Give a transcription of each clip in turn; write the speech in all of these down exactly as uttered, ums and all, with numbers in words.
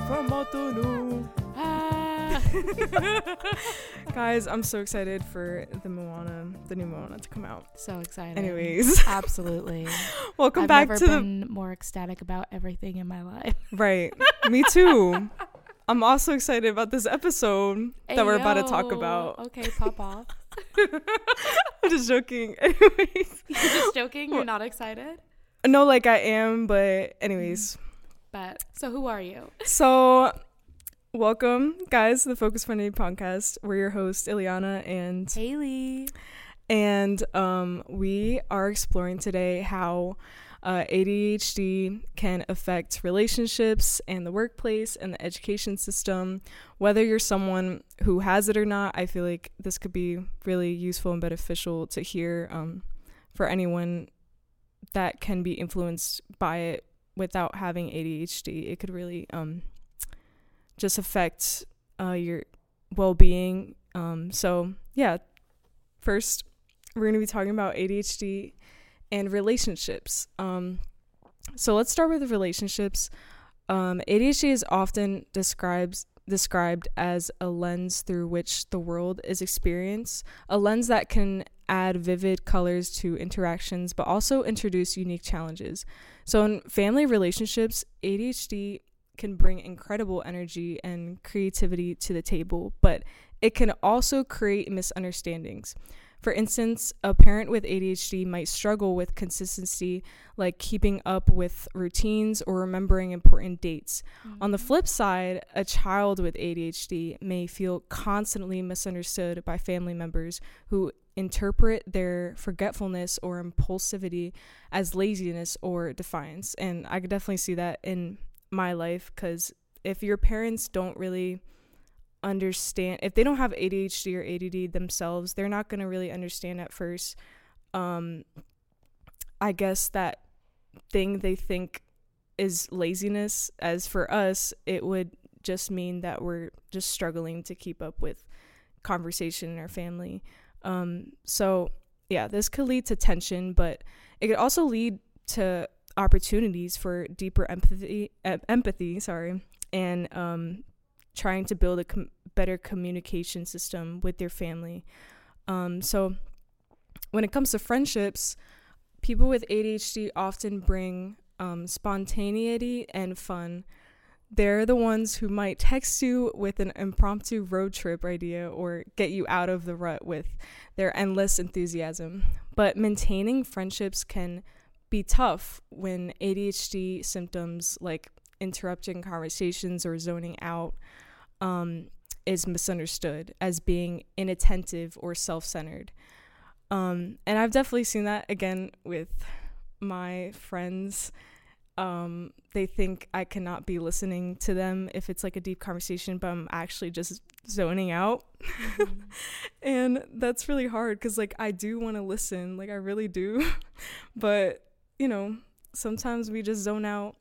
from Montunu. Ah. Guys, I'm so excited for the Moana, the new Moana to come out. So excited. Anyways. Absolutely. Welcome I've back never to been more ecstatic about everything in my life. Right. Me too. I'm also excited about this episode Hey, that we're about to yo. talk about. Okay, pop off. I'm just joking. Anyways. You're just joking? You're not excited? No, like I am, but anyways. But, so who are you? So, welcome, guys, to the Focus Friendly podcast. We're your hosts, Ileana and Haley. And um, we are exploring today how uh, A D H D can affect relationships and the workplace and the education system. Whether you're someone who has it or not, I feel like this could be really useful and beneficial to hear um, for anyone that can be influenced by it without having A D H D. It could really um, just affect uh, your well-being. Um, so, yeah, first, we're going to be talking about A D H D and relationships. Um, so let's start with the relationships. Um, A D H D is often describes described as a lens through which the world is experienced, a lens that can add vivid colors to interactions, but also introduce unique challenges. So in family relationships, A D H D can bring incredible energy and creativity to the table, but it can also create misunderstandings. For instance, a parent with A D H D might struggle with consistency, like keeping up with routines or remembering important dates. Mm-hmm. On the flip side, a child with A D H D may feel constantly misunderstood by family members who interpret their forgetfulness or impulsivity as laziness or defiance. And I could definitely see that in my life, because if your parents don't really understand, if they don't have A D H D or A D D themselves, they're not going to really understand at first um I guess that thing they think is laziness. As for us, it would just mean that we're just struggling to keep up with conversation in our family. Um so yeah, this could lead to tension, but it could also lead to opportunities for deeper empathy uh, empathy sorry and um trying to build a com- better communication system with your family. Um, so when it comes to friendships, people with A D H D often bring um, spontaneity and fun. They're the ones who might text you with an impromptu road trip idea or get you out of the rut with their endless enthusiasm. But maintaining friendships can be tough when A D H D symptoms like interrupting conversations or zoning out um, is misunderstood as being inattentive or self-centered. Um, and I've definitely seen that again with my friends. Um, they think I cannot be listening to them if it's like a deep conversation, but I'm actually just zoning out. Mm-hmm. And that's really hard because like I do want to listen, like I really do. But, you know, sometimes we just zone out.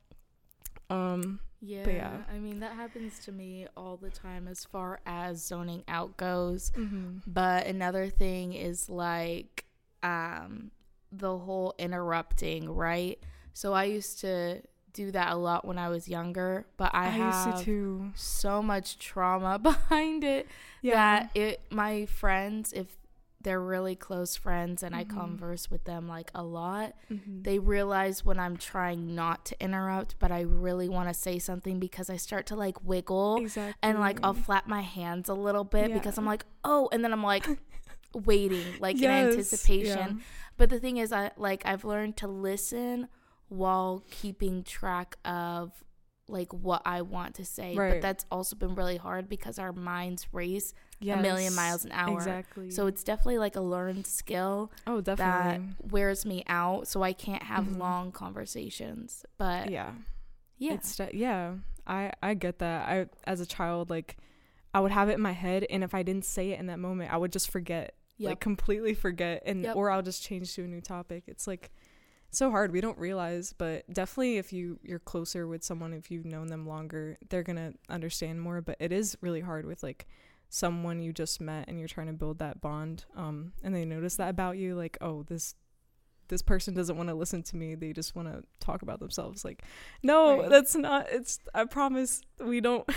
Um, yeah, but yeah, I mean, that happens to me all the time as far as zoning out goes. Mm-hmm. But another thing is like um, the whole interrupting, right? So I used to do that a lot when I was younger, but I, I have used to too. so much trauma behind it yeah. that it my friends, if they're really close friends and mm-hmm. I converse with them like a lot, mm-hmm. they realize when I'm trying not to interrupt, but I really want to say something, because I start to like wiggle exactly. and like I'll flap my hands a little bit yeah. because I'm like, oh, and then I'm like waiting, like yes. in anticipation. Yeah. But the thing is, I like I've learned to listen while keeping track of like what I want to say. Right. But that's also been really hard because our minds race yes, a million miles an hour. Exactly. So it's definitely like a learned skill. Oh, definitely. That wears me out, so I can't have mm-hmm. long conversations. But yeah. Yeah. It's de- yeah. I I get that. I as a child, like I would have it in my head, and if I didn't say it in that moment, I would just forget. Yep. Like completely forget, and yep. or I'll just change to a new topic. It's like so hard. We don't realize, but definitely if you you're closer with someone, if you've known them longer, they're gonna understand more. But it is really hard with like someone you just met and you're trying to build that bond, um and they notice that about you, like, oh, this this person doesn't want to listen to me, they just want to talk about themselves. Like, no, right. that's not, it's, I promise we don't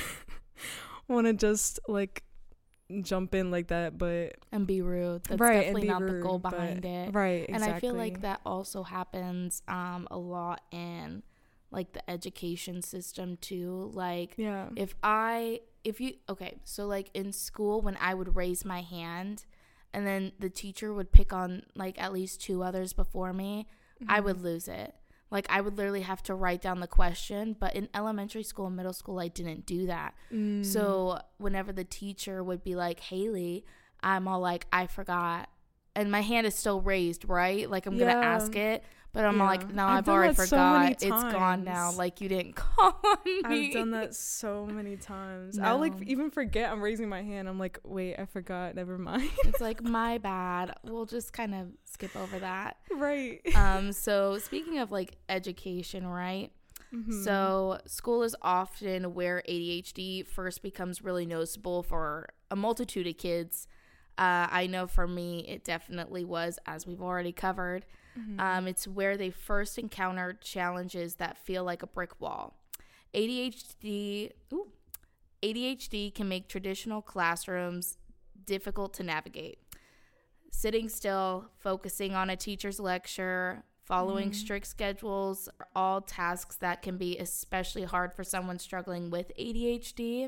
want to just like jump in like that, but and be rude. That's right, definitely not rude, the goal behind it. Right, exactly. And I feel like that also happens um a lot in like the education system too. Like, yeah. if I if you okay, so like in school when I would raise my hand and then the teacher would pick on like at least two others before me, mm-hmm. I would lose it. Like, I would literally have to write down the question. But in elementary school and middle school, I didn't do that. Mm. So whenever the teacher would be like, Haley, I'm all like, I forgot. And my hand is still raised, right? Like, I'm yeah. going to ask it. But I'm yeah. like, no, I've, I've already forgot. So it's gone now. Like, you didn't call on me. I've done that so many times. No. I'll, like, even forget I'm raising my hand. I'm like, wait, I forgot. Never mind. It's like, my bad. We'll just kind of skip over that. Right. Um. So, speaking of, like, education, right? Mm-hmm. So, school is often where A D H D first becomes really noticeable for a multitude of kids. Uh, I know for me, it definitely was, as we've already covered. Mm-hmm. Um, it's where they first encounter challenges that feel like a brick wall. A D H D, ooh, A D H D can make traditional classrooms difficult to navigate. Sitting still, focusing on a teacher's lecture, following mm-hmm. strict schedules are all tasks that can be especially hard for someone struggling with A D H D.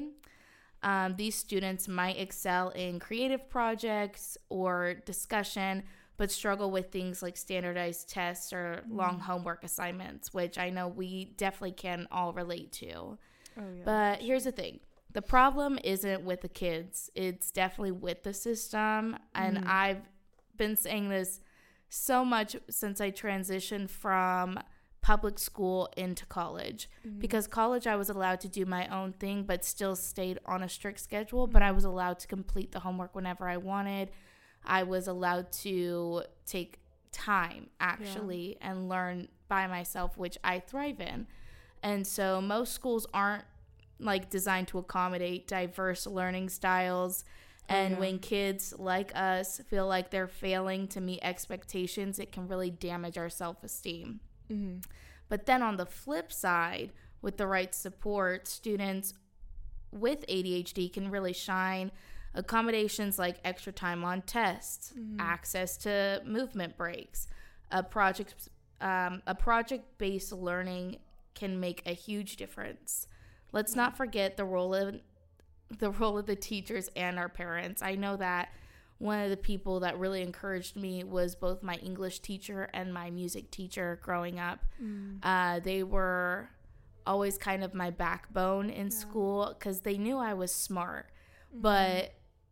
Um, these students might excel in creative projects or discussion, but struggle with things like standardized tests or mm. long homework assignments, which I know we definitely can all relate to. Oh, yeah. But here's the thing. The problem isn't with the kids. It's definitely with the system. And mm. I've been saying this so much since I transitioned from public school into college. Mm. Because college, I was allowed to do my own thing, but still stayed on a strict schedule. Mm. But I was allowed to complete the homework whenever I wanted. I was allowed to take time, actually, yeah. and learn by myself, which I thrive in. And so most schools aren't, like, designed to accommodate diverse learning styles. And oh, yeah. when kids like us feel like they're failing to meet expectations, it can really damage our self-esteem. Mm-hmm. But then on the flip side, with the right support, students with A D H D can really shine. Accommodations like extra time on tests, mm-hmm. access to movement breaks, a project, um, a project-based learning can make a huge difference. Let's not forget the role of the role of the teachers and our parents. I know that one of the people that really encouraged me was both my English teacher and my music teacher growing up. Mm. Uh, they were always kind of my backbone in yeah. school because they knew I was smart, mm-hmm. but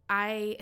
I,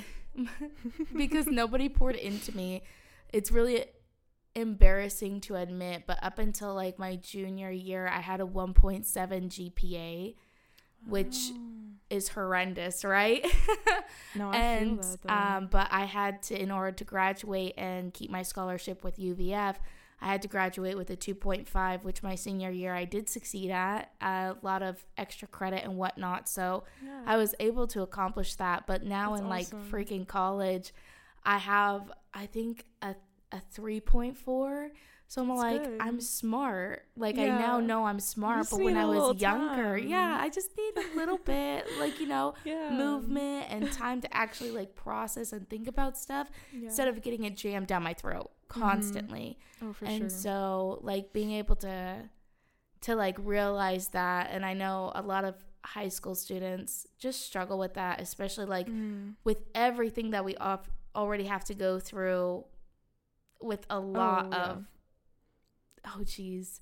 because nobody poured into me, it's really embarrassing to admit, but up until like my junior year, I had a one point seven G P A, which oh. is horrendous, right? No, I and, feel that, though. Um, but I had to, in order to graduate and keep my scholarship with U V F, I had to graduate with a two point five, which my senior year I did succeed at, a lot of extra credit and whatnot. So yeah. I was able to accomplish that. But now That's in awesome. like freaking college, I have, I think, a, a three point four. So I'm That's like, good. I'm smart. Like, yeah. I now know I'm smart. But when I was younger, time. yeah, I just need a little bit, like, you know, yeah. movement and time to actually, like, process and think about stuff yeah. instead of getting it jammed down my throat constantly. Mm-hmm. Oh, for and sure. And so, like, being able to, to, like, realize that. And I know a lot of high school students just struggle with that, especially, like, mm. with everything that we off- already have to go through with a lot oh, yeah. of oh geez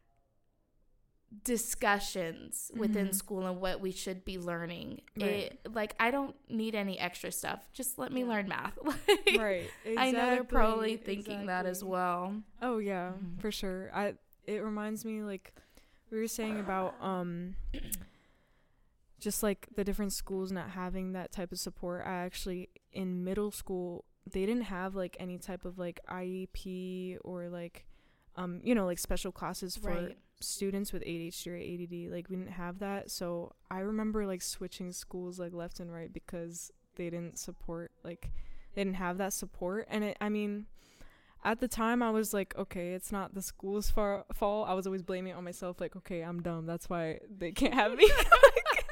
discussions mm-hmm. within school and what we should be learning. Right. It like I don't need any extra stuff. Just let me yeah. learn math. Like, right. Exactly. I know they're probably thinking exactly. that as well. Oh yeah, mm-hmm. for sure. I it reminds me, like we were saying about um just like the different schools not having that type of support. I actually in middle school they didn't have like any type of like I E P or like um you know like special classes for right. students with A D H D or A D D. Like we didn't have that, so I remember like switching schools like left and right because they didn't support, like they didn't have that support. And it, I mean at the time I was like, okay, it's not the school's far- fault. I was always blaming it on myself, like, okay, I'm dumb, that's why they can't have me. Like,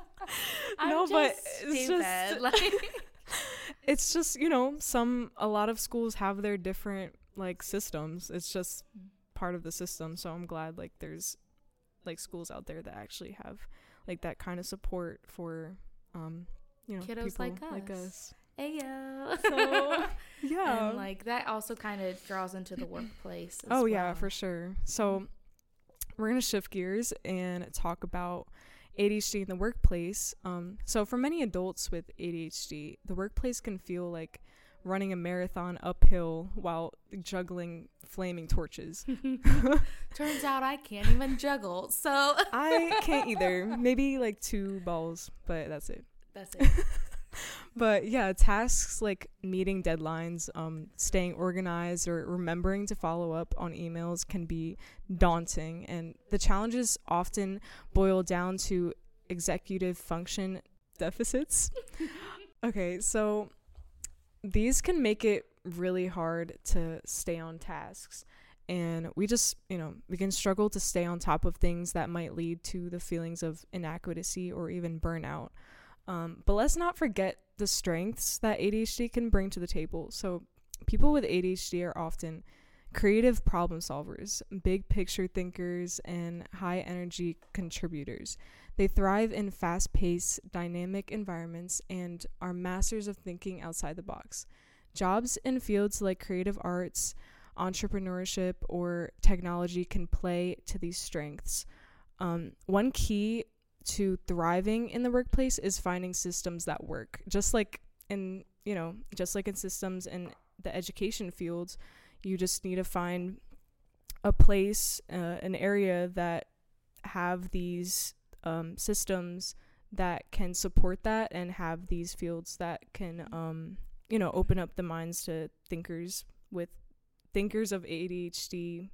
I'm no, just but it's stupid. just Like, it's just, you know, some a lot of schools have their different like systems. It's just part of the system. So I'm glad like there's like schools out there that actually have like that kind of support for um you know, kiddos people like us. like us. Ayo. So yeah, and like that also kind of draws into the workplace as oh well. yeah, for sure. So we're gonna shift gears and talk about A D H D in the workplace. Um so for many adults with A D H D, the workplace can feel like running a marathon uphill while juggling flaming torches. Turns out I can't even juggle, so I can't either. Maybe like two balls, but that's it. That's it. But yeah, tasks like meeting deadlines, um, staying organized, or remembering to follow up on emails can be daunting. And the challenges often boil down to executive function deficits. Okay, so these can make it really hard to stay on tasks. And we just, you know, we can struggle to stay on top of things that might lead to the feelings of inadequacy or even burnout. Um, but let's not forget the strengths that A D H D can bring to the table. So people with A D H D are often creative problem solvers, big picture thinkers, and high energy contributors. They thrive in fast-paced, dynamic environments and are masters of thinking outside the box. Jobs in fields like creative arts, entrepreneurship, or technology can play to these strengths. Um, one key to thriving in the workplace is finding systems that work. Just like in, you know, just like in systems in the education fields, you just need to find a place, uh, an area that have these um, systems that can support that and have these fields that can, um, you know, open up the minds to thinkers with thinkers of A D H D,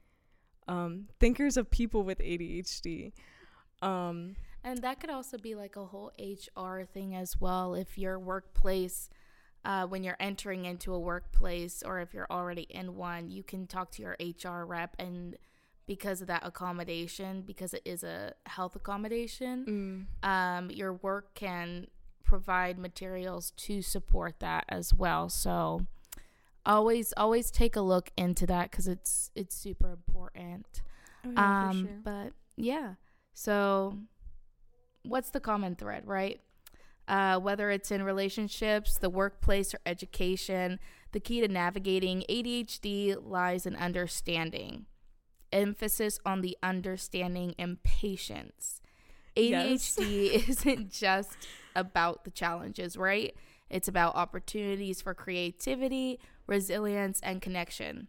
um, thinkers of people with A D H D. Um, and that could also be like a whole H R thing as well. If your workplace, uh, when you're entering into a workplace, or if you're already in one, you can talk to your H R rep, and because of that accommodation, because it is a health accommodation, mm. um, your work can provide materials to support that as well. So always, always take a look into that, because it's it's super important. Oh, yeah, um, for sure. But yeah. So what's the common thread, right? Uh, whether it's in relationships, the workplace, or education, the key to navigating A D H D lies in understanding. Emphasis on the understanding and patience. A D H D yes. isn't just about the challenges, right? It's about opportunities for creativity, resilience, and connection.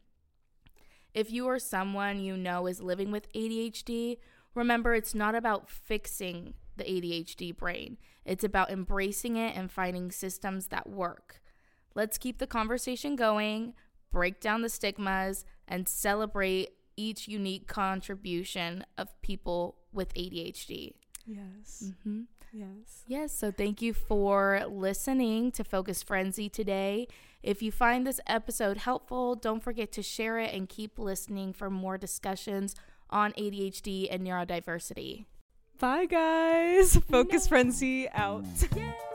If you or someone you know is living with A D H D, remember, it's not about fixing the A D H D brain. It's about embracing it and finding systems that work. Let's keep the conversation going, break down the stigmas, and celebrate each unique contribution of people with A D H D. Yes. Mm-hmm. Yes. Yes. So thank you for listening to Focus Frenzy today. If you find this episode helpful, don't forget to share it and keep listening for more discussions on A D H D and neurodiversity. Bye, guys. Focus no. Frenzy out. Yay.